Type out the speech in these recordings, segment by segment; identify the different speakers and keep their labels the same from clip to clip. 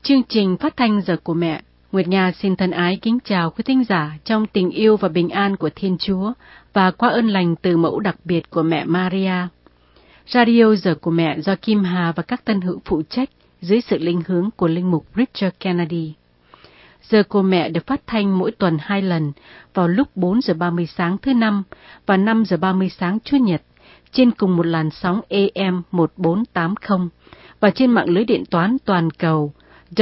Speaker 1: Chương trình phát thanh Giờ của Mẹ, Nguyệt Nga xin thân ái kính chào quý thính giả trong tình yêu và bình an của Thiên Chúa và qua ơn lành từ mẫu đặc biệt của mẹ Maria. Radio Giờ của Mẹ do Kim Hà và các tân hữu phụ trách dưới sự linh hướng của linh mục Richard Kennedy. Giờ của Mẹ được phát thanh mỗi tuần 2 lần vào lúc 4 giờ 30 sáng thứ Năm và 5 giờ 30 sáng Chủ nhật trên cùng một làn sóng AM 1480 và trên mạng lưới điện toán toàn cầu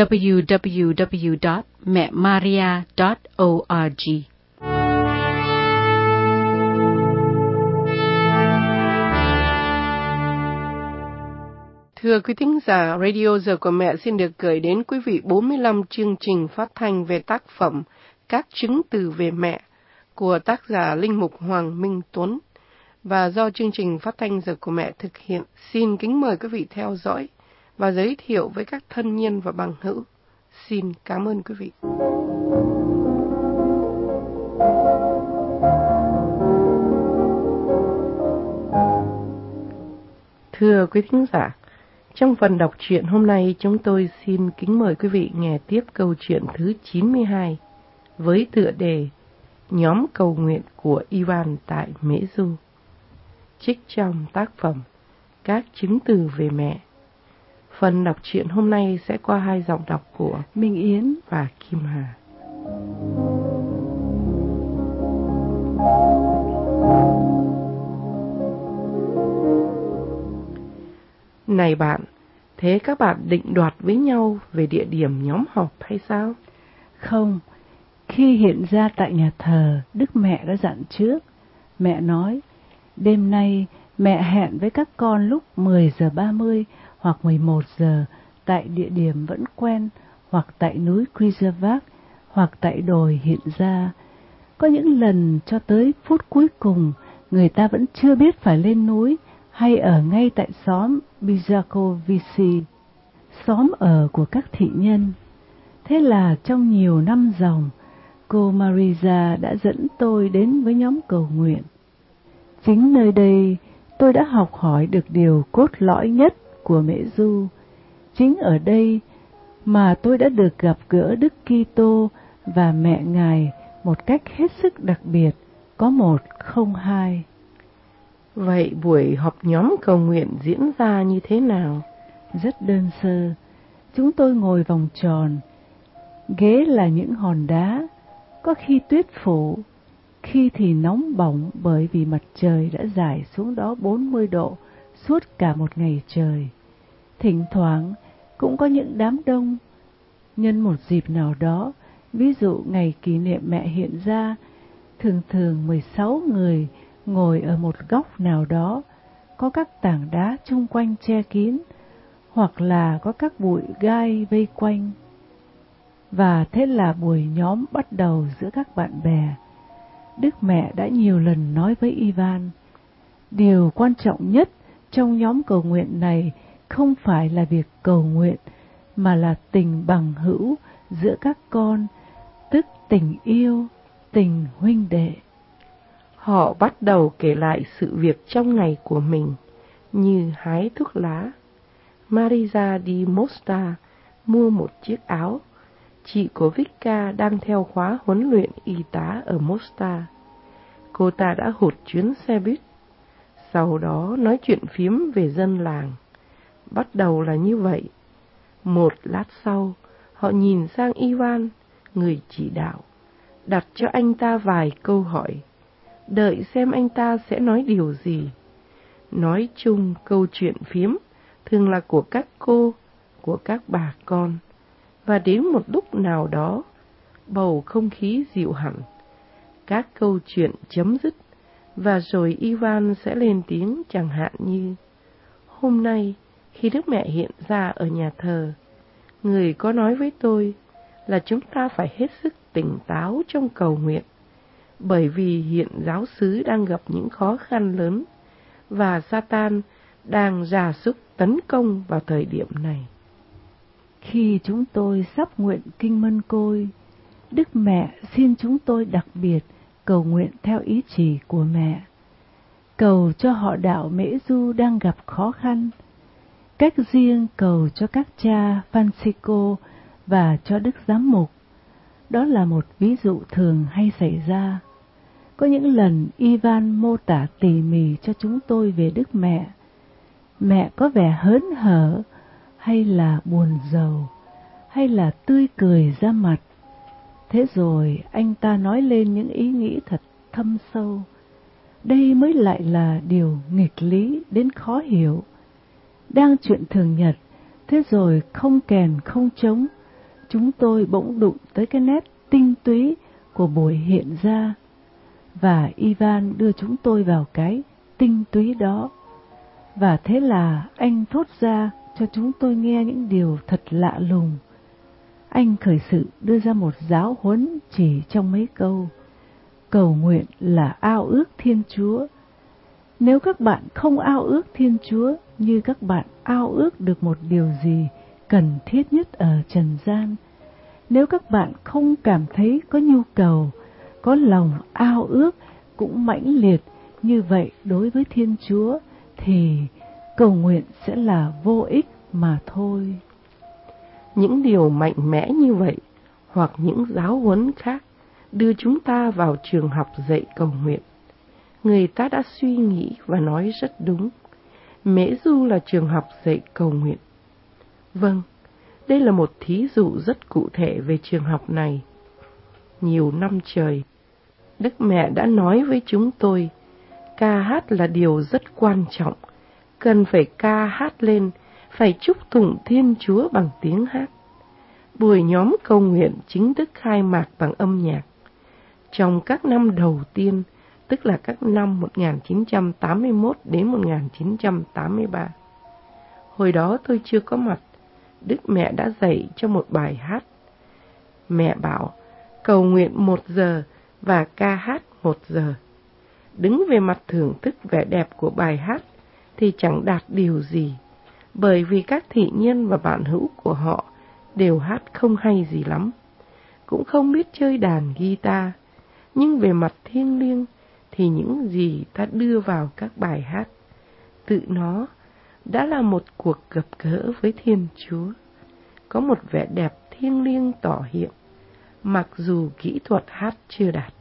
Speaker 1: www.mẹmaria.org.
Speaker 2: Thưa quý thính giả, Radio Giờ của Mẹ xin được gửi đến quý vị 45 chương trình phát thanh về tác phẩm Các chứng từ về mẹ của tác giả linh mục Hoàng Minh Tuấn. Và do chương trình phát thanh Giờ của Mẹ thực hiện, xin kính mời quý vị theo dõi và giới thiệu với các thân nhân và bằng hữu. Xin cảm ơn quý vị. Thưa quý thính giả, trong phần đọc truyện hôm nay chúng tôi xin kính mời quý vị nghe tiếp câu chuyện thứ 92 với tựa đề Nhóm cầu nguyện của Ivan tại Mễ Du, trích trong tác phẩm Các chứng từ về mẹ. Phần đọc truyện hôm nay sẽ qua 2 giọng đọc của Minh Yến và Kim Hà. Này bạn, thế các bạn định đoạt với nhau về địa điểm nhóm họp hay sao?
Speaker 3: Không, khi hiện ra tại nhà thờ, Đức Mẹ đã dặn trước. Mẹ nói, đêm nay mẹ hẹn với các con lúc 10 giờ 30 hoặc 11 giờ tại địa điểm vẫn quen, hoặc tại núi Krizavak, hoặc tại đồi hiện ra. Có những lần cho tới phút cuối cùng, người ta vẫn chưa biết phải lên núi hay ở ngay tại xóm Bizakovisi, xóm ở của các thị nhân. Thế là trong nhiều năm dòng, cô Marisa đã dẫn tôi đến với nhóm cầu nguyện. Chính nơi đây tôi đã học hỏi được điều cốt lõi nhất của Mễ Du. Chính ở đây mà tôi đã được gặp gỡ Đức Kitô và mẹ Ngài một cách hết sức đặc biệt, có một không hai.
Speaker 2: Vậy buổi họp nhóm cầu nguyện diễn ra như thế nào?
Speaker 3: Rất đơn sơ. Chúng tôi ngồi vòng tròn. Ghế là những hòn đá, có khi tuyết phủ, khi thì nóng bỏng bởi vì mặt trời đã rải xuống đó 40 độ suốt cả một ngày trời. Thỉnh thoảng cũng có những đám đông. Nhân một dịp nào đó, ví dụ ngày kỷ niệm mẹ hiện ra, thường 16 người ngồi ở một góc nào đó, có các tảng đá chung quanh che kín, hoặc là có các bụi gai vây quanh. Và thế là buổi nhóm bắt đầu giữa các bạn bè. Đức Mẹ đã nhiều lần nói với Ivan, điều quan trọng nhất trong nhóm cầu nguyện này không phải là việc cầu nguyện, mà là tình bằng hữu giữa các con, tức tình yêu, tình huynh đệ.
Speaker 2: Họ bắt đầu kể lại sự việc trong ngày của mình, như hái thuốc lá. Marisa đi Mostar mua một chiếc áo. Chị của Vicka đang theo khóa huấn luyện y tá ở Mostar. Cô ta đã hụt chuyến xe buýt. Sau đó nói chuyện phiếm về dân làng. Bắt đầu là như vậy. Một lát sau, họ nhìn sang Ivan, người chỉ đạo, đặt cho anh ta vài câu hỏi, đợi xem anh ta sẽ nói điều gì. Nói chung câu chuyện phiếm thường là của các cô, của các bà con. Và đến một lúc nào đó, bầu không khí dịu hẳn. Các câu chuyện chấm dứt, và rồi Ivan sẽ lên tiếng chẳng hạn như: hôm nay, khi Đức Mẹ hiện ra ở nhà thờ, người có nói với tôi là chúng ta phải hết sức tỉnh táo trong cầu nguyện, bởi vì hiện giáo xứ đang gặp những khó khăn lớn, và Satan đang rà súc tấn công vào thời điểm này.
Speaker 3: Khi chúng tôi sắp nguyện kinh mân côi, Đức Mẹ xin chúng tôi đặc biệt cầu nguyện theo ý chỉ của mẹ, cầu cho họ đạo Mễ Du đang gặp khó khăn, cách riêng cầu cho các cha Francisco và cho Đức Giám mục. Đó là một ví dụ thường hay xảy ra. Có những lần Ivan mô tả tỉ mỉ cho chúng tôi về Đức Mẹ. Mẹ có vẻ hớn hở, hay là buồn rầu, hay là tươi cười ra mặt. Thế rồi anh ta nói lên những ý nghĩ thật thâm sâu. Đây mới lại là điều nghịch lý đến khó hiểu. Đang chuyện thường nhật, thế rồi không kèn không trống, chúng tôi bỗng đụng tới cái nét tinh túy của buổi hiện ra. Và Ivan đưa chúng tôi vào cái tinh túy đó. Và thế là anh thốt ra cho chúng tôi nghe những điều thật lạ lùng. Anh khởi sự đưa ra một giáo huấn chỉ trong mấy câu. Cầu nguyện là ao ước Thiên Chúa. Nếu các bạn không ao ước Thiên Chúa như các bạn ao ước được một điều gì cần thiết nhất ở trần gian, nếu các bạn không cảm thấy có nhu cầu, có lòng ao ước cũng mãnh liệt như vậy đối với Thiên Chúa, thì cầu nguyện sẽ là vô ích mà thôi.
Speaker 2: Những điều mạnh mẽ như vậy, hoặc những giáo huấn khác, đưa chúng ta vào trường học dạy cầu nguyện. Người ta đã suy nghĩ và nói rất đúng. Mễ Du là trường học dạy cầu nguyện. Vâng, đây là một thí dụ rất cụ thể về trường học này. Nhiều năm trời, Đức Mẹ đã nói với chúng tôi, ca hát là điều rất quan trọng, cần phải ca hát lên, phải chúc tụng Thiên Chúa bằng tiếng hát. Buổi nhóm cầu nguyện chính thức khai mạc bằng âm nhạc. Trong các năm đầu tiên, tức là các năm 1981 đến 1983. Hồi đó tôi chưa có mặt, Đức Mẹ đã dạy cho một bài hát. Mẹ bảo, cầu nguyện 1 giờ và ca hát 1 giờ. Đứng về mặt thưởng thức vẻ đẹp của bài hát thì chẳng đạt điều gì, bởi vì các thị nhân và bạn hữu của họ đều hát không hay gì lắm, cũng không biết chơi đàn guitar. Nhưng về mặt thiêng liêng thì những gì ta đưa vào các bài hát, tự nó đã là một cuộc gặp gỡ với Thiên Chúa, có một vẻ đẹp thiêng liêng tỏ hiện, mặc dù kỹ thuật hát chưa đạt.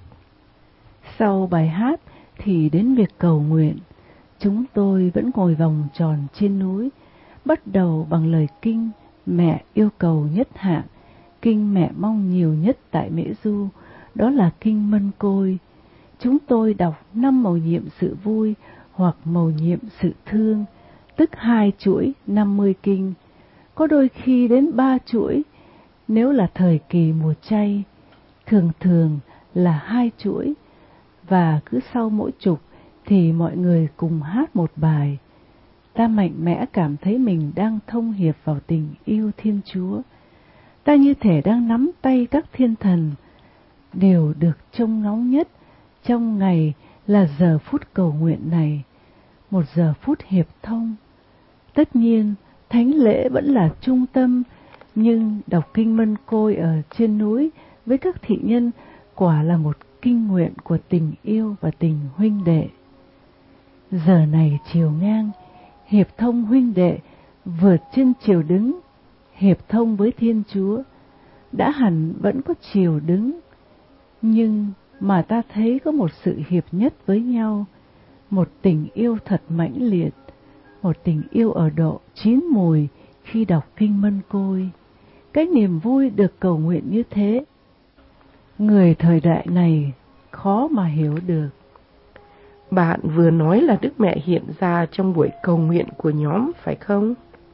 Speaker 3: Sau bài hát thì đến việc cầu nguyện. Chúng tôi vẫn ngồi vòng tròn trên núi, bắt đầu bằng lời kinh mẹ yêu cầu nhất hạng, kinh mẹ mong nhiều nhất tại Mễ Du, đó là kinh Mân Côi. Chúng tôi đọc 5 mầu nhiệm sự vui hoặc mầu nhiệm sự thương, tức 2 chuỗi 50 kinh, có đôi khi đến 3 chuỗi nếu là thời kỳ mùa chay, thường thường là 2 chuỗi, và cứ sau mỗi chục thì mọi người cùng hát một bài. Ta mạnh mẽ cảm thấy mình đang thông hiệp vào tình yêu Thiên Chúa. Ta như thể đang nắm tay các thiên thần. Điều được trông ngóng nhất trong ngày là giờ phút cầu nguyện này, một giờ phút hiệp thông. Tất nhiên, thánh lễ vẫn là trung tâm, nhưng đọc kinh Mân Côi ở trên núi với các thị nhân quả là một kinh nguyện của tình yêu và tình huynh đệ. Giờ này chiều ngang, hiệp thông huynh đệ vượt trên chiều đứng, hiệp thông với Thiên Chúa. Đã hẳn vẫn có chiều đứng, nhưng mà ta thấy có một sự hiệp nhất với nhau, một tình yêu thật mãnh liệt, một tình yêu ở độ chín mùi khi đọc kinh Mân Côi. Cái niềm vui được cầu nguyện như thế, người thời đại này khó mà hiểu được.
Speaker 2: Bạn vừa nói là Đức Mẹ hiện ra trong buổi cầu nguyện của nhóm, phải không?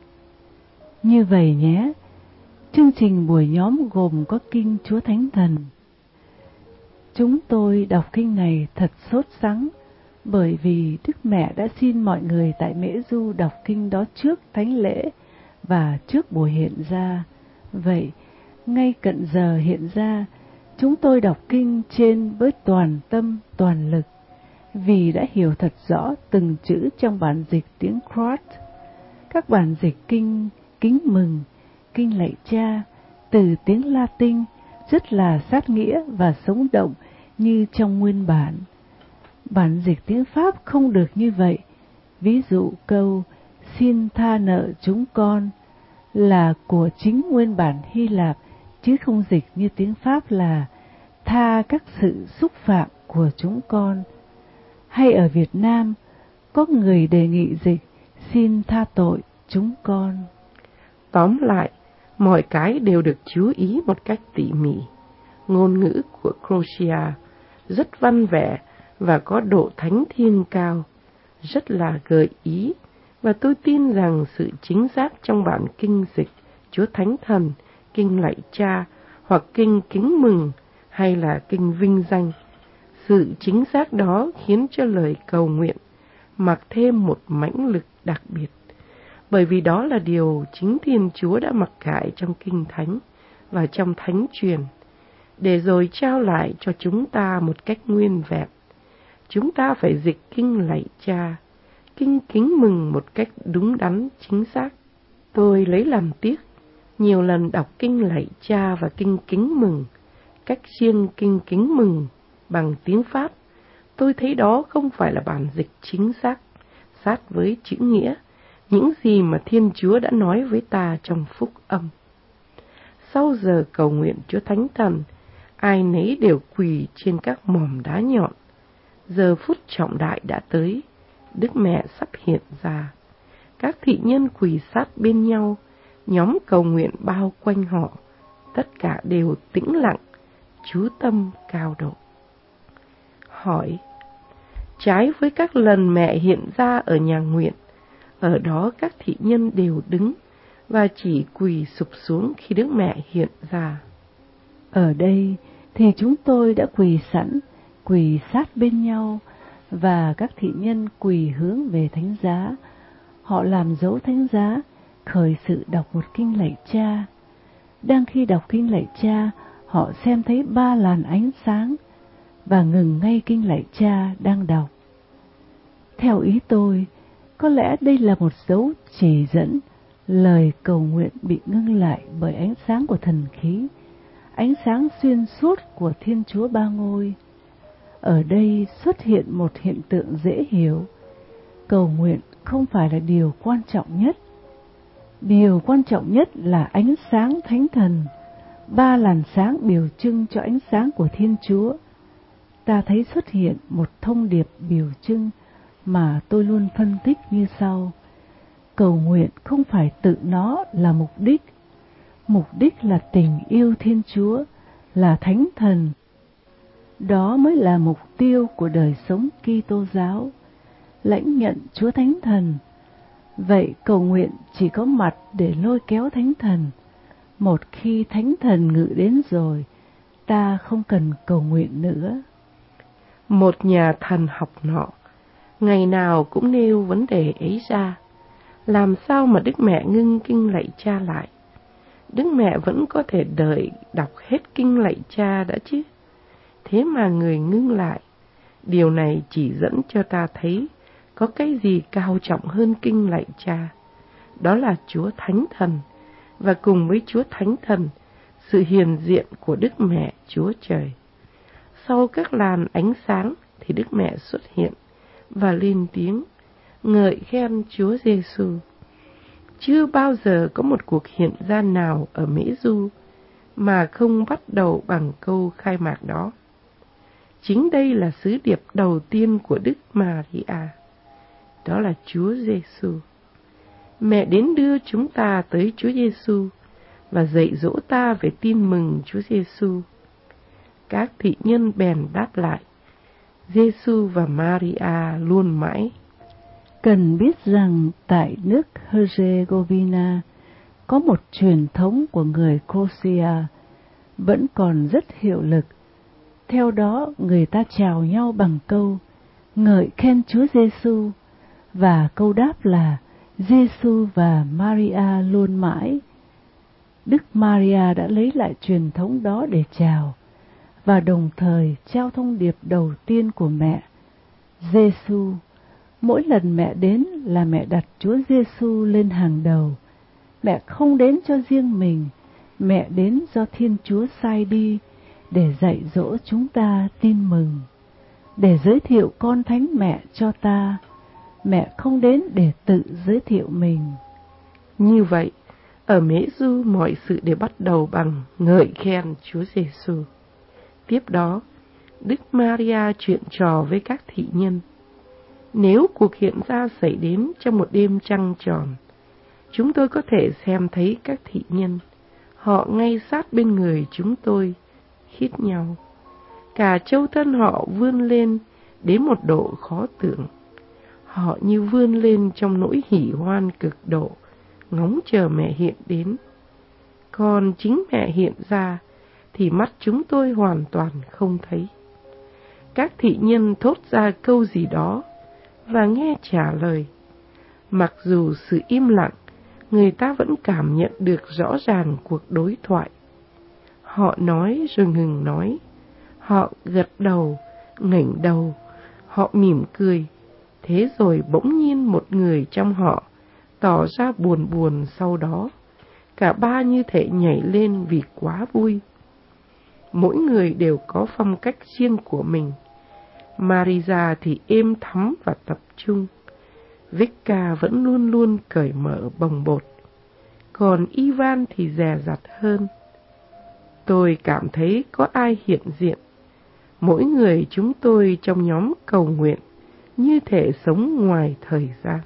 Speaker 3: Như vậy nhé, chương trình buổi nhóm gồm có kinh Chúa Thánh Thần. Chúng tôi đọc kinh này thật sốt sắng, bởi vì Đức Mẹ đã xin mọi người tại Mễ Du đọc kinh đó trước thánh lễ và trước buổi hiện ra. Vậy, ngay cận giờ hiện ra, chúng tôi đọc kinh trên với toàn tâm, toàn lực, vì đã hiểu thật rõ từng chữ trong bản dịch tiếng Croat. Các bản dịch kinh kính mừng, kinh lạy Cha từ tiếng Latin rất là sát nghĩa và sống động như trong nguyên bản. Bản dịch tiếng Pháp không được như vậy. Ví dụ câu xin tha nợ chúng con là của chính nguyên bản Hy Lạp chứ không dịch như tiếng Pháp là tha các sự xúc phạm của chúng con. Hay ở Việt Nam, có người đề nghị dịch xin tha tội chúng con.
Speaker 2: Tóm lại, mọi cái đều được chú ý một cách tỉ mỉ. Ngôn ngữ của Croatia rất văn vẻ và có độ thánh thiêng cao, rất là gợi ý, và tôi tin rằng sự chính xác trong bản kinh dịch Chúa Thánh Thần, kinh Lạy Cha hoặc kinh Kính Mừng hay là kinh Vinh Danh, sự chính xác đó khiến cho lời cầu nguyện mặc thêm một mãnh lực đặc biệt, bởi vì đó là điều chính Thiên Chúa đã mặc khải trong kinh thánh và trong thánh truyền, để rồi trao lại cho chúng ta một cách nguyên vẹn. Chúng ta phải dịch kinh Lạy Cha, kinh Kính Mừng một cách đúng đắn, chính xác. Tôi lấy làm tiếc, nhiều lần đọc kinh Lạy Cha và kinh Kính Mừng, cách riêng kinh Kính Mừng bằng tiếng Pháp, tôi thấy đó không phải là bản dịch chính xác, sát với chữ nghĩa, những gì mà Thiên Chúa đã nói với ta trong phúc âm. Sau giờ cầu nguyện Chúa Thánh Thần, ai nấy đều quỳ trên các mỏm đá nhọn. Giờ phút trọng đại đã tới, Đức Mẹ sắp hiện ra. Các thị nhân quỳ sát bên nhau, nhóm cầu nguyện bao quanh họ, tất cả đều tĩnh lặng, chú tâm cao độ. Hỏi: trái với các lần mẹ hiện ra ở nhà nguyện, ở đó các thị nhân đều đứng và chỉ quỳ sụp xuống khi Đức Mẹ hiện ra.
Speaker 3: Ở đây thì chúng tôi đã quỳ sẵn, quỳ sát bên nhau, và các thị nhân quỳ hướng về thánh giá. Họ làm dấu thánh giá, khởi sự đọc một kinh Lạy Cha. Đang khi đọc kinh Lạy Cha, họ xem thấy 3 làn ánh sáng và ngừng ngay kinh Lạy Cha đang đọc. Theo ý tôi, có lẽ đây là một dấu chỉ dẫn lời cầu nguyện bị ngưng lại bởi ánh sáng của thần khí, ánh sáng xuyên suốt của Thiên Chúa Ba Ngôi. Ở đây xuất hiện một hiện tượng dễ hiểu. Cầu nguyện không phải là điều quan trọng nhất. Điều quan trọng nhất là ánh sáng Thánh Thần, 3 làn sáng biểu trưng cho ánh sáng của Thiên Chúa. Ta thấy xuất hiện một thông điệp biểu trưng mà tôi luôn phân tích như sau. Cầu nguyện không phải tự nó là mục đích. Mục đích là tình yêu Thiên Chúa, là Thánh Thần. Đó mới là mục tiêu của đời sống Kitô giáo, lãnh nhận Chúa Thánh Thần. Vậy cầu nguyện chỉ có mặt để lôi kéo Thánh Thần. Một khi Thánh Thần ngự đến rồi, ta không cần cầu nguyện nữa.
Speaker 2: Một nhà thần học nọ ngày nào cũng nêu vấn đề ấy ra. Làm sao mà Đức Mẹ ngưng kinh Lạy Cha lại? Đức Mẹ vẫn có thể đợi đọc hết kinh Lạy Cha đã chứ. Thế mà người ngưng lại. Điều này chỉ dẫn cho ta thấy có cái gì cao trọng hơn kinh Lạy Cha. Đó là Chúa Thánh Thần, và cùng với Chúa Thánh Thần, sự hiện diện của Đức Mẹ Chúa Trời. Sau các làn ánh sáng thì Đức Mẹ xuất hiện và lên tiếng ngợi khen Chúa Giêsu. Chưa bao giờ có một cuộc hiện ra nào ở Mễ Du mà không bắt đầu bằng câu khai mạc đó. Chính đây là sứ điệp đầu tiên của Đức Maria, đó là Chúa Giêsu. Mẹ đến đưa chúng ta tới Chúa Giêsu và dạy dỗ ta về tin mừng Chúa Giêsu. Các thị nhân bèn đáp lại: Giêsu và Maria luôn mãi.
Speaker 3: Cần biết rằng tại nước Herzegovina có một truyền thống của người Croatia vẫn còn rất hiệu lực. Theo đó, người ta chào nhau bằng câu ngợi khen Chúa Giêsu, và câu đáp là Giêsu và Maria luôn mãi. Đức Maria đã lấy lại truyền thống đó để chào, và đồng thời trao thông điệp đầu tiên của mẹ, Giêsu. Mỗi lần mẹ đến là mẹ đặt Chúa Giêsu lên hàng đầu. Mẹ không đến cho riêng mình, mẹ đến do Thiên Chúa sai đi để dạy dỗ chúng ta tin mừng, để giới thiệu con Thánh Mẹ cho ta. Mẹ không đến để tự giới thiệu mình.
Speaker 2: Như vậy, Ở Mễ Du, mọi sự đều bắt đầu bằng ngợi khen Chúa Giêsu. Tiếp đó, Đức Maria chuyện trò với các thị nhân. Nếu cuộc hiện ra xảy đến trong một đêm trăng tròn, chúng tôi có thể xem thấy các thị nhân. Họ ngay sát bên người chúng tôi, khít nhau. Cả châu thân họ vươn lên đến một độ khó tưởng. Họ như vươn lên trong nỗi hỉ hoan cực độ, ngóng chờ mẹ hiện đến. Còn chính mẹ hiện ra thì mắt chúng tôi hoàn toàn không thấy. Các thị nhân thốt ra câu gì đó và nghe trả lời. Mặc dù sự im lặng, người ta vẫn cảm nhận được rõ ràng cuộc đối thoại. Họ nói rồi ngừng nói. Họ gật đầu, ngẩng đầu, họ mỉm cười. Thế rồi bỗng nhiên một người trong họ tỏ ra buồn buồn sau đó. Cả ba như thể nhảy lên vì quá vui. Mỗi người đều có phong cách riêng của mình. Maria thì êm thắm và tập trung. Vicca vẫn luôn luôn cởi mở bồng bột. Còn Ivan thì dè dặt hơn. Tôi cảm thấy có ai hiện diện. Mỗi người chúng tôi trong nhóm cầu nguyện như thể sống ngoài thời gian.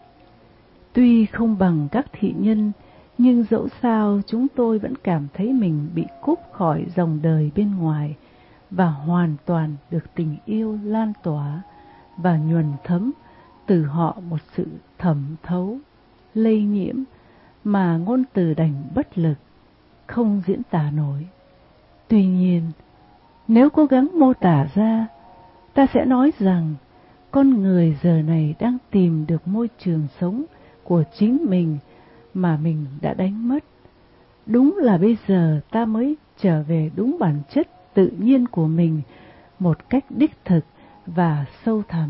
Speaker 3: Tuy không bằng các thị nhân, nhưng dẫu sao chúng tôi vẫn cảm thấy mình bị cúp khỏi dòng đời bên ngoài và hoàn toàn được tình yêu lan tỏa và nhuần thấm từ họ một sự thẩm thấu, lây nhiễm mà ngôn từ đành bất lực, không diễn tả nổi. Tuy nhiên, nếu cố gắng mô tả ra, ta sẽ nói rằng con người giờ này đang tìm được môi trường sống của chính mình mà mình đã đánh mất. Đúng là bây giờ ta mới trở về đúng bản chất tự nhiên của mình một cách đích thực và sâu thẳm.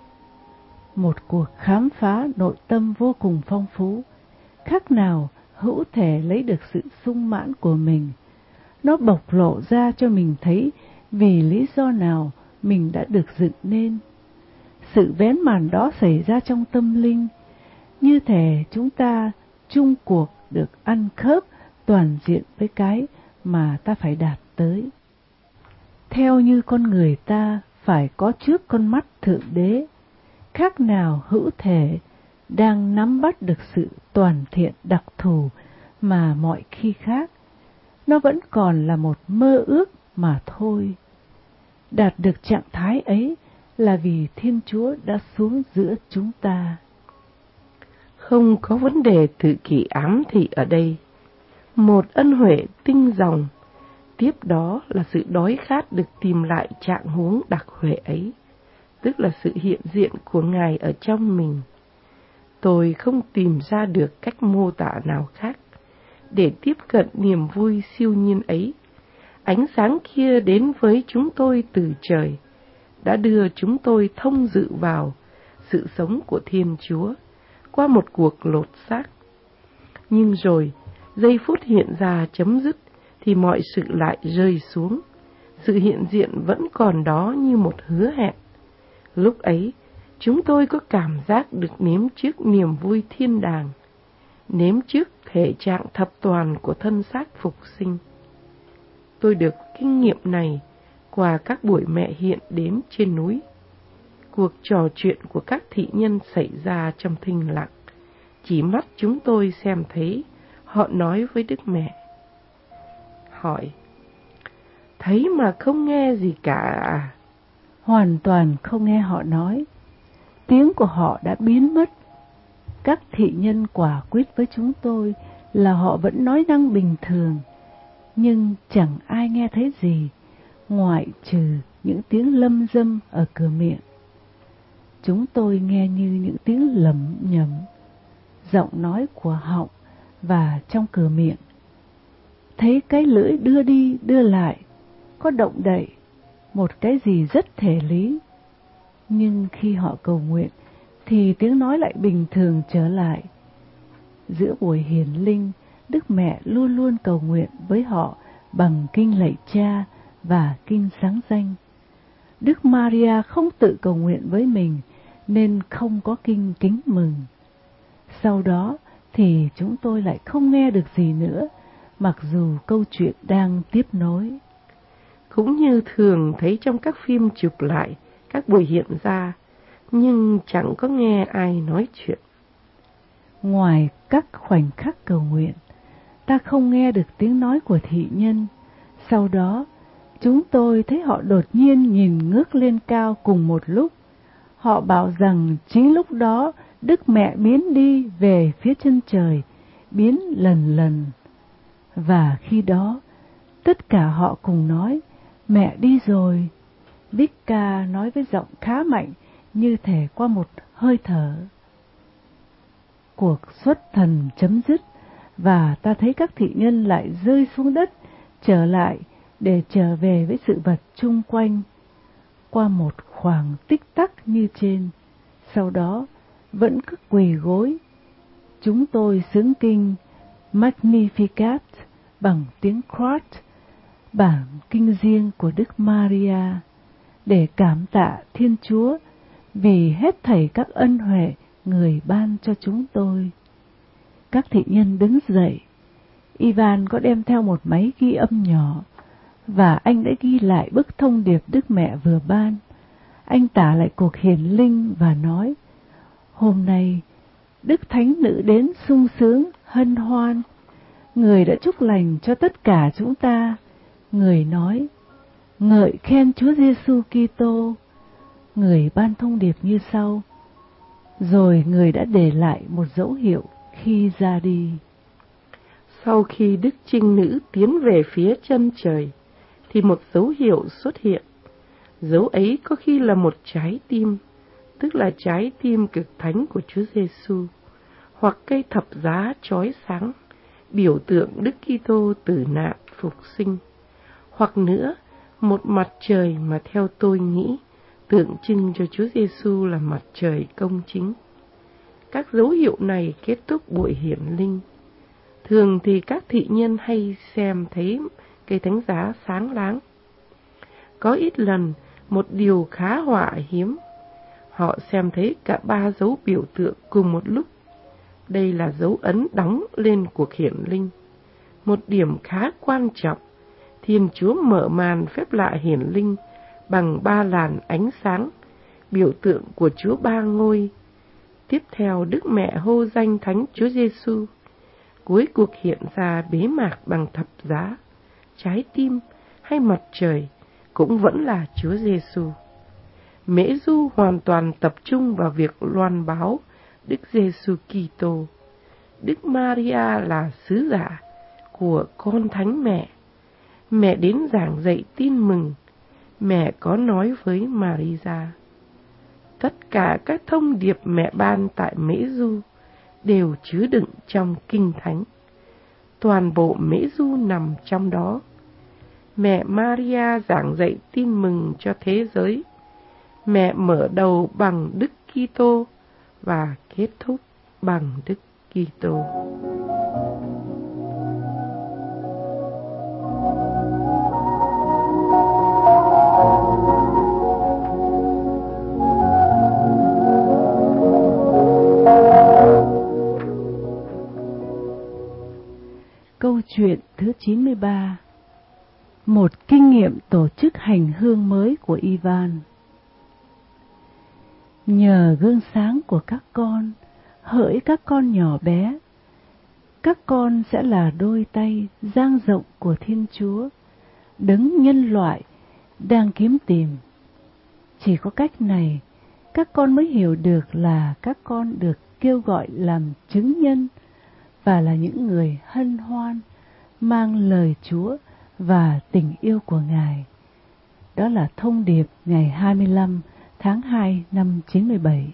Speaker 3: Một cuộc khám phá nội tâm vô cùng phong phú, khác nào hữu thể lấy được sự sung mãn của mình. Nó bộc lộ ra cho mình thấy vì lý do nào mình đã được dựng nên. Sự vén màn đó xảy ra trong tâm linh, như thể chúng ta chung cuộc được ăn khớp toàn diện với cái mà ta phải đạt tới. Theo như con người ta phải có trước con mắt Thượng Đế, khác nào hữu thể đang nắm bắt được sự toàn thiện đặc thù mà mọi khi khác, nó vẫn còn là một mơ ước mà thôi. Đạt được trạng thái ấy là vì Thiên Chúa đã xuống giữa chúng ta.
Speaker 2: Không có vấn đề tự kỷ ám thị ở đây. Một ân huệ tinh dòng, tiếp đó là sự đói khát được tìm lại trạng huống đặc huệ ấy, tức là sự hiện diện của Ngài ở trong mình. Tôi không tìm ra được cách mô tả nào khác để tiếp cận niềm vui siêu nhiên ấy. Ánh sáng kia đến với chúng tôi từ trời, đã đưa chúng tôi thông dự vào sự sống của Thiên Chúa qua một cuộc lột xác. Nhưng rồi, giây phút hiện ra chấm dứt thì mọi sự lại rơi xuống. Sự hiện diện vẫn còn đó như một hứa hẹn. Lúc ấy, chúng tôi có cảm giác được nếm trước niềm vui thiên đàng, nếm trước thể trạng thập toàn của thân xác phục sinh. Tôi được kinh nghiệm này qua các buổi mẹ hiện đến trên núi. Cuộc trò chuyện của các thị nhân xảy ra trong thinh lặng. Chỉ mắt chúng tôi xem thấy, họ nói với Đức Mẹ. Hỏi, thấy mà không nghe gì cả à?
Speaker 3: Hoàn toàn không nghe họ nói. Tiếng của họ đã biến mất. Các thị nhân quả quyết với chúng tôi là họ vẫn nói năng bình thường, nhưng chẳng ai nghe thấy gì, ngoại trừ những tiếng lâm dâm ở cửa miệng. Chúng tôi nghe như những tiếng lẩm nhẩm, giọng nói của họng và trong cửa miệng. Thấy cái lưỡi đưa đi đưa lại, có động đậy, một cái gì rất thể lý. Nhưng khi họ cầu nguyện, thì tiếng nói lại bình thường trở lại. Giữa buổi hiển linh, Đức Mẹ luôn luôn cầu nguyện với họ bằng kinh lạy Cha và kinh sáng danh. Đức Maria không tự cầu nguyện với mình, nên không có kinh kính mừng. Sau đó, thì chúng tôi lại không nghe được gì nữa, mặc dù câu chuyện đang tiếp nối.
Speaker 2: Cũng như thường thấy trong các phim chụp lại các buổi hiện ra, nhưng chẳng có nghe ai nói chuyện.
Speaker 3: Ngoài các khoảnh khắc cầu nguyện, ta không nghe được tiếng nói của thị nhân. Sau đó, chúng tôi thấy họ đột nhiên nhìn ngước lên cao cùng một lúc. Họ bảo rằng chính lúc đó Đức Mẹ biến đi về phía chân trời, biến lần lần. Và khi đó, tất cả họ cùng nói, mẹ đi rồi. Vicka nói với giọng khá mạnh, như thể qua một hơi thở. Cuộc xuất thần chấm dứt, và ta thấy các thị nhân lại rơi xuống đất, trở lại để trở về với sự vật chung quanh. Qua một khoảng tích tắc như trên, sau đó vẫn cứ quỳ gối. Chúng tôi xướng kinh Magnificat bằng tiếng Croat, bản kinh riêng của Đức Maria, để cảm tạ Thiên Chúa vì hết thảy các ân huệ Người ban cho chúng tôi. Các thị nhân đứng dậy. Ivan có đem theo một máy ghi âm nhỏ, và anh đã ghi lại bức thông điệp Đức Mẹ vừa ban. Anh tả lại cuộc hiển linh và nói, hôm nay Đức Thánh Nữ đến sung sướng, hân hoan. Người đã chúc lành cho tất cả chúng ta. Người nói, ngợi khen Chúa Giêsu Kitô. Người ban thông điệp như sau. Rồi người đã để lại một dấu hiệu khi ra đi.
Speaker 2: Sau khi Đức Trinh Nữ tiến về phía chân trời, thì một dấu hiệu xuất hiện. Dấu ấy có khi là một trái tim, tức là trái tim cực thánh của Chúa Giêsu, hoặc cây thập giá chói sáng, biểu tượng Đức Kitô tử nạn phục sinh, hoặc nữa một mặt trời mà theo tôi nghĩ tượng trưng cho Chúa Giêsu là mặt trời công chính. Các dấu hiệu này kết thúc buổi hiển linh. Thường thì các thị nhân hay xem thấy cây thánh giá sáng láng. Có ít lần một điều khá họa hiếm, họ xem thấy cả 3 dấu biểu tượng cùng một lúc. Đây là dấu ấn đóng lên cuộc hiển linh. Một điểm khá quan trọng, Thiên Chúa mở màn phép lạ hiển linh bằng 3 làn ánh sáng, biểu tượng của Chúa Ba Ngôi. Tiếp theo Đức Mẹ hô danh Thánh Chúa Giêsu. Cuối cuộc hiện ra bế mạc bằng thập giá, trái tim hay mặt trời cũng vẫn là Chúa Giêsu. Mễ Du hoàn toàn tập trung vào việc loan báo Đức Giêsu Kitô. Đức Maria là sứ giả của con Thánh Mẹ. Mẹ đến giảng dạy tin mừng. Mẹ có nói với Maria. Tất cả các thông điệp mẹ ban tại Mễ Du đều chứa đựng trong Kinh Thánh. Toàn bộ Mễ Du nằm trong đó. Mẹ Maria giảng dạy tin mừng cho thế giới. Mẹ mở đầu bằng Đức Kitô và kết thúc bằng Đức Kitô.
Speaker 3: Câu chuyện thứ 93. Một kinh nghiệm tổ chức hành hương mới của Ivan. Nhờ gương sáng của các con, hỡi các con nhỏ bé, các con sẽ là đôi tay dang rộng của Thiên Chúa, đấng nhân loại đang kiếm tìm. Chỉ có cách này, các con mới hiểu được là các con được kêu gọi làm chứng nhân và là những người hân hoan, mang lời Chúa và tình yêu của Ngài. Đó là thông điệp ngày 25 tháng 2 năm 97.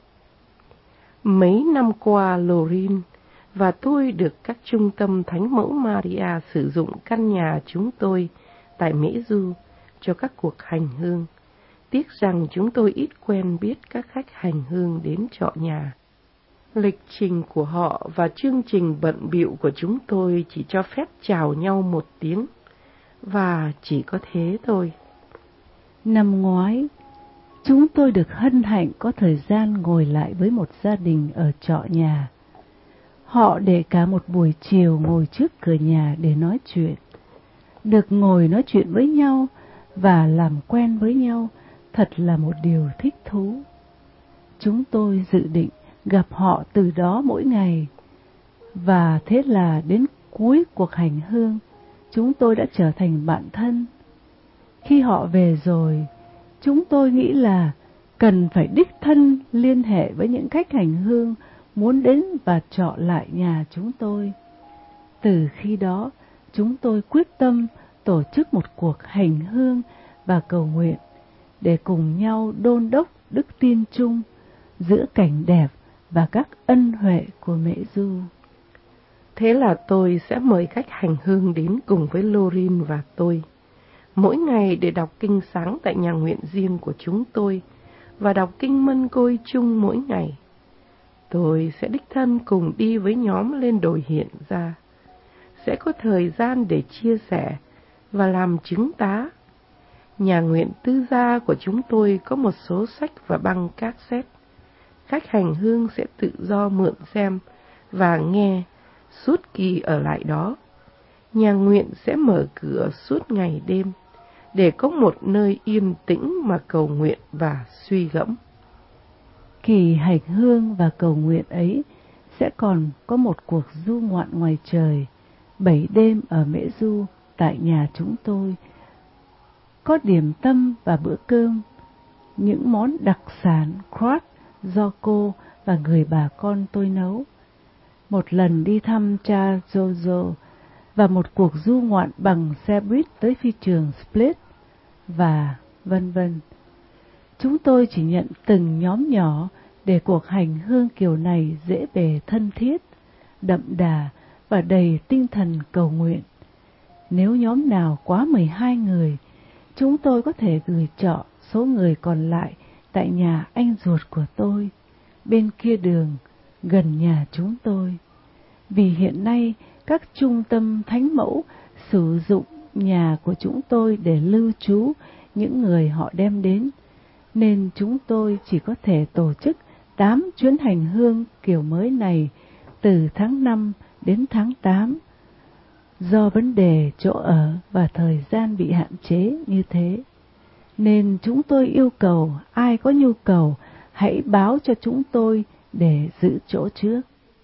Speaker 2: Mấy năm qua, Lorin và tôi được các trung tâm Thánh Mẫu Maria sử dụng căn nhà chúng tôi tại Mễ Du cho các cuộc hành hương. Tiếc rằng chúng tôi ít quen biết các khách hành hương đến trọ nhà. Lịch trình của họ và chương trình bận bịu của chúng tôi chỉ cho phép chào nhau 1 tiếng, và chỉ có thế thôi.
Speaker 3: Năm ngoái, chúng tôi được hân hạnh có thời gian ngồi lại với một gia đình ở trọ nhà. Họ để cả một buổi chiều ngồi trước cửa nhà để nói chuyện. Được ngồi nói chuyện với nhau và làm quen với nhau thật là một điều thích thú. Chúng tôi dự định gặp họ từ đó mỗi ngày. Và thế là đến cuối cuộc hành hương, chúng tôi đã trở thành bạn thân. Khi họ về rồi, chúng tôi nghĩ là cần phải đích thân liên hệ với những khách hành hương muốn đến và trọ lại nhà chúng tôi. Từ khi đó, chúng tôi quyết tâm tổ chức một cuộc hành hương và cầu nguyện để cùng nhau đôn đốc đức tin chung giữa cảnh đẹp và các ân huệ của Mễ Du.
Speaker 2: Thế là tôi sẽ mời khách hành hương đến cùng với Lorin và tôi, mỗi ngày để đọc kinh sáng tại nhà nguyện riêng của chúng tôi và đọc kinh Mân Côi chung mỗi ngày. Tôi sẽ đích thân cùng đi với nhóm lên đồi Hiện Ra, sẽ có thời gian để chia sẻ và làm chứng tá. Nhà nguyện tư gia của chúng tôi có một số sách và băng cassette. Khách hành hương sẽ tự do mượn xem và nghe suốt kỳ ở lại đó. Nhà nguyện sẽ mở cửa suốt ngày đêm để có một nơi yên tĩnh mà cầu nguyện và suy gẫm.
Speaker 3: Kỳ hành hương và cầu nguyện ấy sẽ còn có một cuộc du ngoạn ngoài trời, 7 đêm ở Mễ Du tại nhà chúng tôi. Có điểm tâm và bữa cơm, những món đặc sản croat do cô và người bà con tôi nấu. Một lần đi thăm cha Jojo và một cuộc du ngoạn bằng xe buýt tới phi trường Split và vân vân. Chúng tôi chỉ nhận từng nhóm nhỏ để cuộc hành hương kiểu này dễ bề thân thiết, đậm đà và đầy tinh thần cầu nguyện. Nếu nhóm nào quá 12 người, chúng tôi có thể gửi trọ số người còn lại tại nhà anh ruột của tôi, bên kia đường, gần nhà chúng tôi. Vì hiện nay các trung tâm thánh mẫu sử dụng nhà của chúng tôi để lưu trú những người họ đem đến, nên chúng tôi chỉ có thể tổ chức 8 chuyến hành hương kiểu mới này từ tháng 5 đến tháng 8. Do vấn đề chỗ ở và thời gian bị hạn chế như thế, nên chúng tôi yêu cầu ai có nhu cầu hãy báo cho chúng tôi để giữ chỗ trước.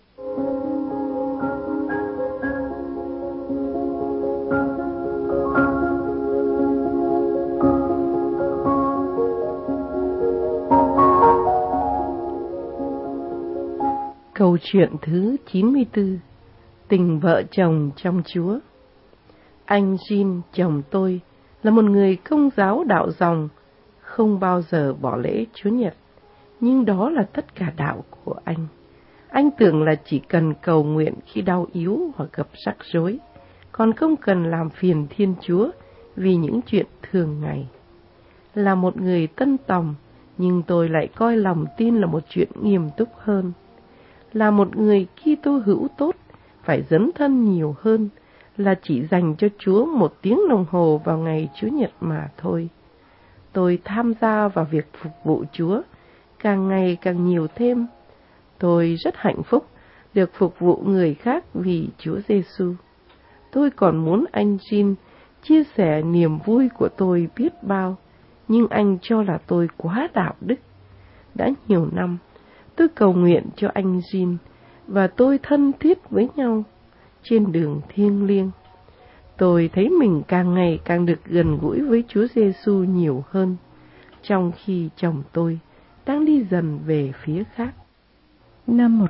Speaker 2: Câu chuyện thứ 94: Tình vợ chồng trong Chúa. Anh Jean, chồng tôi, là một người Công giáo đạo dòng, không bao giờ bỏ lễ Chúa Nhật, nhưng đó là tất cả đạo của anh. Anh tưởng là chỉ cần cầu nguyện khi đau yếu hoặc gặp rắc rối, còn không cần làm phiền Thiên Chúa vì những chuyện thường ngày. Là một người tân tòng, nhưng tôi lại coi lòng tin là một chuyện nghiêm túc hơn. Là một người Kitô hữu tốt, phải dấn thân nhiều hơn là chỉ dành cho Chúa 1 tiếng đồng hồ vào ngày Chúa Nhật mà thôi. Tôi tham gia vào việc phục vụ Chúa càng ngày càng nhiều thêm. Tôi rất hạnh phúc được phục vụ người khác vì Chúa Giêsu. Tôi còn muốn anh Jean chia sẻ niềm vui của tôi biết bao, nhưng anh cho là tôi quá đạo đức. Đã nhiều năm, tôi cầu nguyện cho anh Jean và tôi thân thiết với nhau trên đường thiêng liêng. Tôi thấy mình càng ngày càng được gần gũi với Chúa Giêsu nhiều hơn, trong khi chồng tôi đang đi dần về phía khác.
Speaker 3: Năm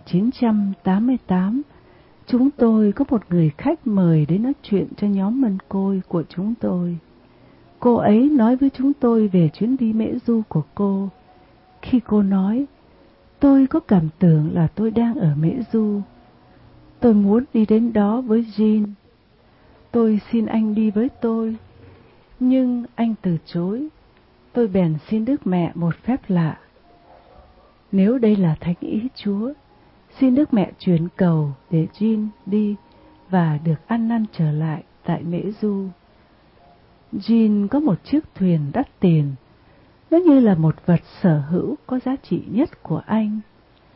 Speaker 3: 1988, chúng tôi có một người khách mời đến nói chuyện cho nhóm Mân Côi của chúng tôi. Cô ấy nói với chúng tôi về chuyến đi Mễ Du của cô. Khi cô nói, tôi có cảm tưởng là tôi đang ở Mễ Du. Tôi muốn đi đến đó với Jean. Tôi xin anh đi với tôi, nhưng anh từ chối. Tôi bèn xin Đức Mẹ một phép lạ. Nếu đây là thánh ý Chúa, xin Đức Mẹ truyền cầu để Jean đi và được ăn năn trở lại tại Mễ Du. Jean có một chiếc thuyền đắt tiền, nó như là một vật sở hữu có giá trị nhất của anh.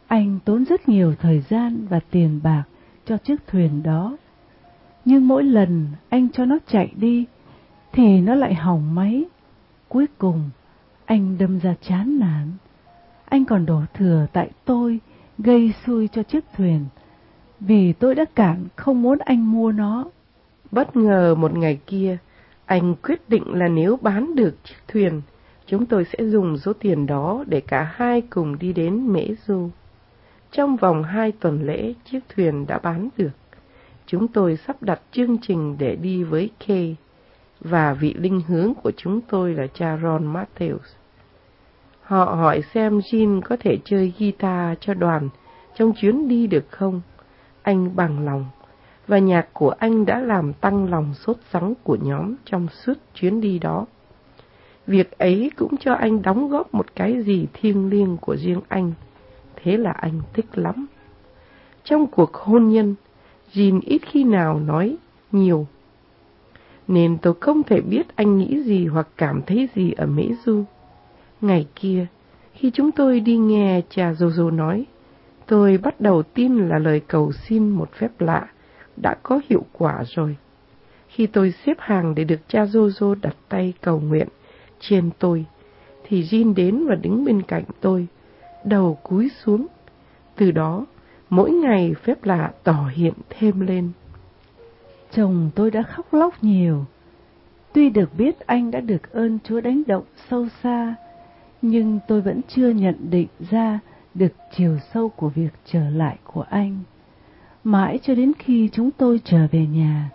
Speaker 3: Anh tốn rất nhiều thời gian và tiền bạc cho chiếc thuyền đó, nhưng mỗi lần anh cho nó chạy đi thì nó lại hỏng máy. Cuối cùng anh đâm ra chán nản. Anh còn đổ thừa tại tôi gây xui cho chiếc thuyền, vì tôi đã cản không muốn anh mua nó.
Speaker 2: Bất ngờ một ngày kia, anh quyết định là nếu bán được chiếc thuyền, chúng tôi sẽ dùng số tiền đó để cả hai cùng đi đến Mễ Du. Trong vòng 2 tuần lễ, chiếc thuyền đã bán được. Chúng tôi sắp đặt chương trình để đi với Kay, và vị linh hướng của chúng tôi là cha Ron Matthews. Họ hỏi xem Jean có thể chơi guitar cho đoàn trong chuyến đi được không. Anh bằng lòng, và nhạc của anh đã làm tăng lòng sốt sắng của nhóm trong suốt chuyến đi đó. Việc ấy cũng cho anh đóng góp một cái gì thiêng liêng của riêng anh, thế là anh thích lắm. Trong cuộc hôn nhân, Jean ít khi nào nói nhiều, nên tôi không thể biết anh nghĩ gì hoặc cảm thấy gì ở Mễ Du. Ngày kia, khi chúng tôi đi nghe cha Jojo nói, tôi bắt đầu tin là lời cầu xin một phép lạ đã có hiệu quả rồi. Khi tôi xếp hàng để được cha Jojo đặt tay cầu nguyện trên tôi, thì Jean đến và đứng bên cạnh tôi, đầu cúi xuống. Từ đó, mỗi ngày phép lạ tỏ hiện thêm lên.
Speaker 3: Chồng tôi đã khóc lóc nhiều. Tuy được biết anh đã được ơn Chúa đánh động sâu xa, nhưng tôi vẫn chưa nhận định ra được chiều sâu của việc trở lại của anh, mãi cho đến khi chúng tôi trở về nhà.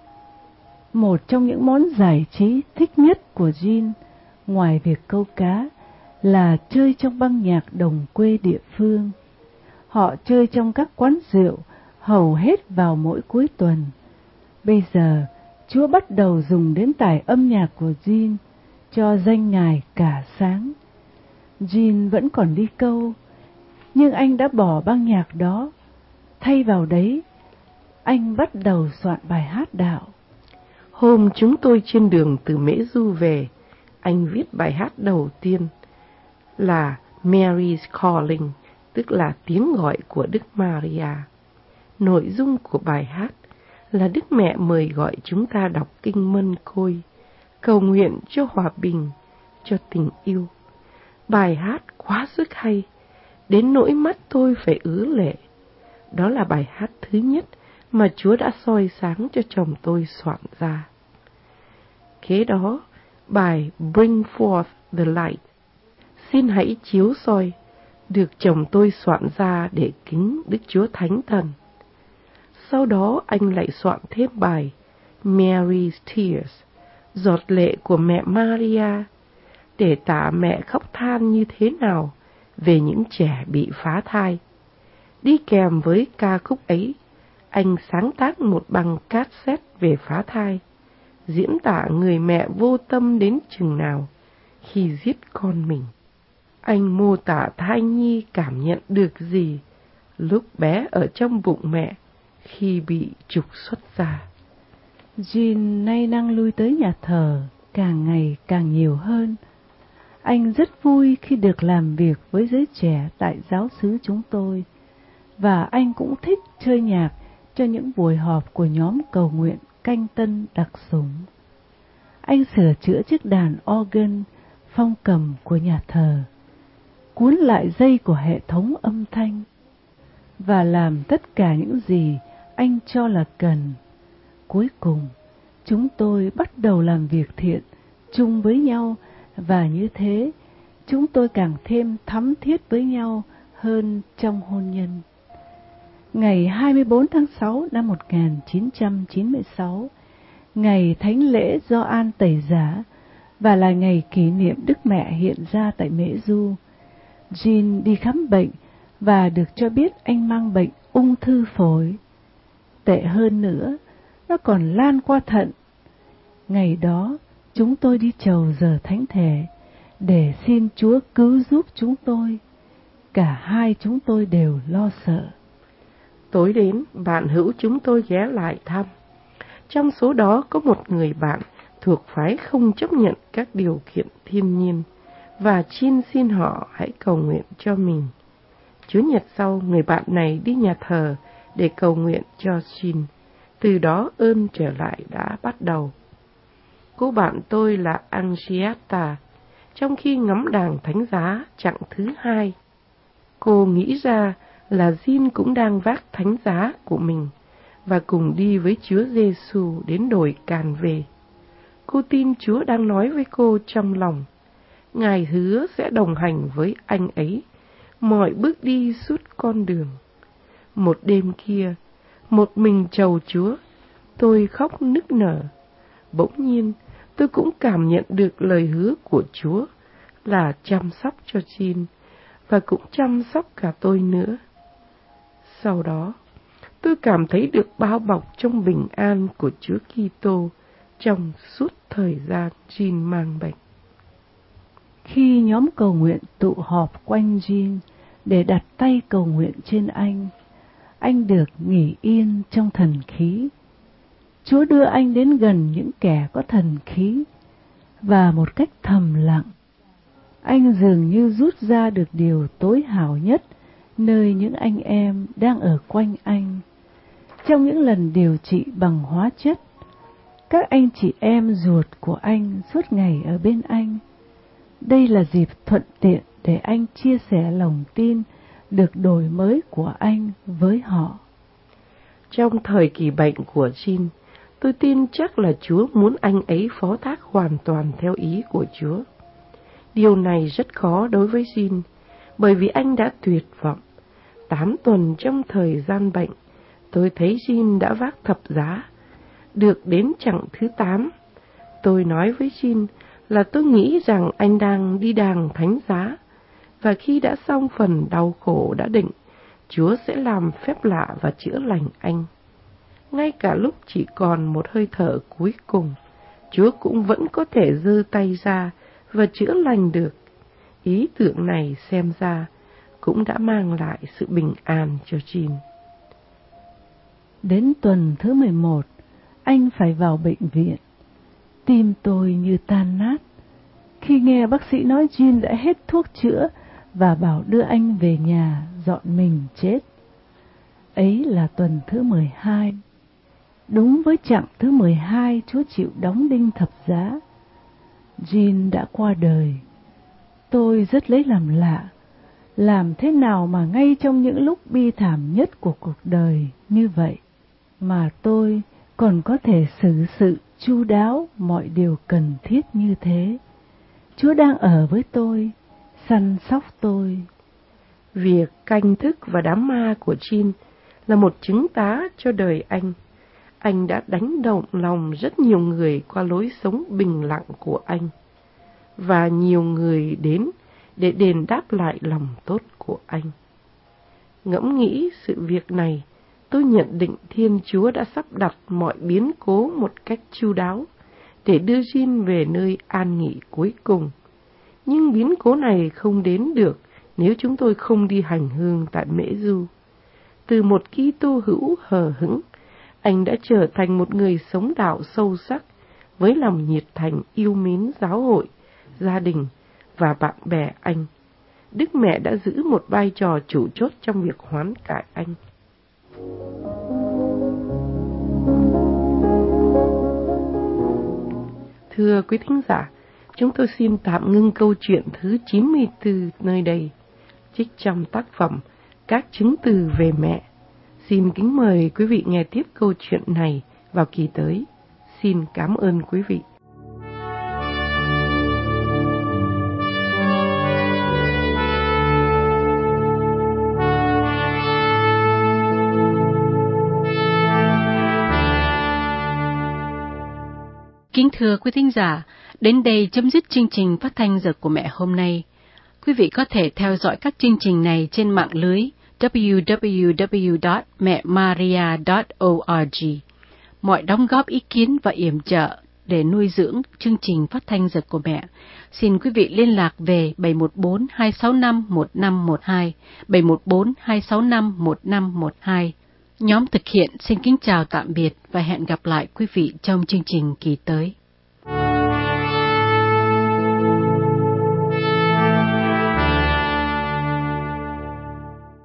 Speaker 3: Một trong những món giải trí thích nhất của Jean, ngoài việc câu cá, là chơi trong băng nhạc đồng quê địa phương. Họ chơi trong các quán rượu hầu hết vào mỗi cuối tuần. Bây giờ, Chúa bắt đầu dùng đến tài âm nhạc của Jean cho danh Ngài cả sáng. Jean vẫn còn đi câu, nhưng anh đã bỏ băng nhạc đó. Thay vào đấy, anh bắt đầu soạn bài hát đạo.
Speaker 2: Hôm chúng tôi trên đường từ Mễ Du về, anh viết bài hát đầu tiên là Mary's Calling, tức là tiếng gọi của Đức Maria. Nội dung của bài hát là Đức Mẹ mời gọi chúng ta đọc kinh Mân Côi, cầu nguyện cho hòa bình, cho tình yêu. Bài hát quá sức hay, đến nỗi mắt tôi phải ứa lệ. Đó là bài hát thứ nhất mà Chúa đã soi sáng cho chồng tôi soạn ra. Kế đó, bài Bring Forth the Light, xin hãy chiếu soi, được chồng tôi soạn ra để kính Đức Chúa Thánh Thần. Sau đó anh lại soạn thêm bài Mary's Tears, giọt lệ của mẹ Maria, để tả mẹ khóc than như thế nào về những trẻ bị phá thai. Đi kèm với ca khúc ấy, anh sáng tác một băng cassette về phá thai, diễn tả người mẹ vô tâm đến chừng nào khi giết con mình. Anh mô tả thai nhi cảm nhận được gì lúc bé ở trong bụng mẹ khi bị trục xuất ra.
Speaker 3: Jean nay năng lui tới nhà thờ càng ngày càng nhiều hơn. Anh rất vui khi được làm việc với giới trẻ tại giáo xứ chúng tôi, và anh cũng thích chơi nhạc cho những buổi họp của nhóm cầu nguyện canh tân đặc sủng. Anh sửa chữa chiếc đàn organ phong cầm của nhà thờ, cuốn lại dây của hệ thống âm thanh, và làm tất cả những gì anh cho là cần. Cuối cùng, chúng tôi bắt đầu làm việc thiện chung với nhau, và như thế, chúng tôi càng thêm thắm thiết với nhau hơn trong hôn nhân. Ngày 24 tháng 6 năm 1996, ngày thánh lễ Gioan Tẩy Giả, và là ngày kỷ niệm Đức Mẹ hiện ra tại Mễ Du, Jean đi khám bệnh và được cho biết anh mang bệnh ung thư phổi. Tệ hơn nữa, nó còn lan qua thận. Ngày đó, chúng tôi đi chầu giờ thánh thể để xin Chúa cứu giúp chúng tôi. Cả hai chúng tôi đều lo sợ.
Speaker 2: Tối đến, bạn hữu chúng tôi ghé lại thăm. Trong số đó có một người bạn thuộc phái không chấp nhận các điều kiện thiên nhiên, và xin họ hãy cầu nguyện cho mình. Chủ nhật sau, người bạn này đi nhà thờ để cầu nguyện cho Jean. Từ đó ơn trở lại đã bắt đầu. Cô bạn tôi là Angiata, trong khi ngắm đàn thánh giá chặng thứ 2. Cô nghĩ ra là Jean cũng đang vác thánh giá của mình và cùng đi với Chúa Giêsu đến đồi Càn về. Cô tin Chúa đang nói với cô trong lòng. Ngài hứa sẽ đồng hành với anh ấy mọi bước đi suốt con đường. Một đêm kia, một mình chầu Chúa, tôi khóc nức nở. Bỗng nhiên, tôi cũng cảm nhận được lời hứa của Chúa là chăm sóc cho Jean và cũng chăm sóc cả tôi nữa. Sau đó, tôi cảm thấy được bao bọc trong bình an của Chúa Kitô trong suốt thời gian Jean mang bệnh.
Speaker 3: Khi nhóm cầu nguyện tụ họp quanh Jean để đặt tay cầu nguyện trên anh được nghỉ yên trong thần khí. Chúa đưa anh đến gần những kẻ có thần khí, và một cách thầm lặng, anh dường như rút ra được điều tối hảo nhất nơi những anh em đang ở quanh anh. Trong những lần điều trị bằng hóa chất, các anh chị em ruột của anh suốt ngày ở bên anh. Đây là dịp thuận tiện để anh chia sẻ lòng tin được đổi mới của anh với họ.
Speaker 2: Trong thời kỳ bệnh của Jean, tôi tin chắc là Chúa muốn anh ấy phó thác hoàn toàn theo ý của Chúa. Điều này rất khó đối với Jean, bởi vì anh đã tuyệt vọng. 8 tuần trong thời gian bệnh, tôi thấy Jean đã vác thập giá. Được đến chặng thứ 8, tôi nói với Jean là tôi nghĩ rằng anh đang đi đàng thánh giá, và khi đã xong phần đau khổ đã định, Chúa sẽ làm phép lạ và chữa lành anh. Ngay cả lúc chỉ còn một hơi thở cuối cùng, Chúa cũng vẫn có thể giơ tay ra và chữa lành được. Ý tưởng này xem ra cũng đã mang lại sự bình an cho Jean.
Speaker 3: Đến tuần thứ 11, anh phải vào bệnh viện. Tim tôi như tan nát khi nghe bác sĩ nói Jean đã hết thuốc chữa và bảo đưa anh về nhà dọn mình chết. Ấy là tuần thứ 12. Đúng với chặng thứ 12 Chúa chịu đóng đinh thập giá. Jean đã qua đời. Tôi rất lấy làm lạ, làm thế nào mà ngay trong những lúc bi thảm nhất của cuộc đời như vậy, mà tôi còn có thể xử sự chu đáo mọi điều cần thiết như thế. Chúa đang ở với tôi, săn sóc tôi.
Speaker 2: Việc canh thức và đám ma của Jean là một chứng tá cho đời anh. Anh đã đánh động lòng rất nhiều người qua lối sống bình lặng của anh, và nhiều người đến để đền đáp lại lòng tốt của anh. Ngẫm nghĩ sự việc này, tôi nhận định Thiên Chúa đã sắp đặt mọi biến cố một cách chu đáo để đưa Jean về nơi an nghỉ cuối cùng. Nhưng biến cố này không đến được nếu chúng tôi không đi hành hương tại Mễ Du. Từ một Kitô hữu hờ hững, anh đã trở thành một người sống đạo sâu sắc, với lòng nhiệt thành yêu mến giáo hội, gia đình và bạn bè anh. Đức Mẹ đã giữ một vai trò chủ chốt trong việc hoán cải anh. Thưa quý thính giả, chúng tôi xin tạm ngưng câu chuyện thứ 94 nơi đây, trích trong tác phẩm Các chứng từ về mẹ. Xin kính mời quý vị nghe tiếp câu chuyện này vào kỳ tới. Xin cảm ơn quý vị.
Speaker 1: Kính thưa quý thính giả, đến đây chấm dứt chương trình phát thanh Giờ của Mẹ hôm nay. Quý vị có thể theo dõi các chương trình này trên mạng lưới www.mẹmaria.org. Mọi đóng góp ý kiến và yểm trợ để nuôi dưỡng chương trình phát thanh Giờ của Mẹ, xin quý vị liên lạc về 714-265-1512, 714-265-1512. Nhóm thực hiện xin kính chào tạm biệt và hẹn gặp lại quý vị trong chương trình kỳ tới.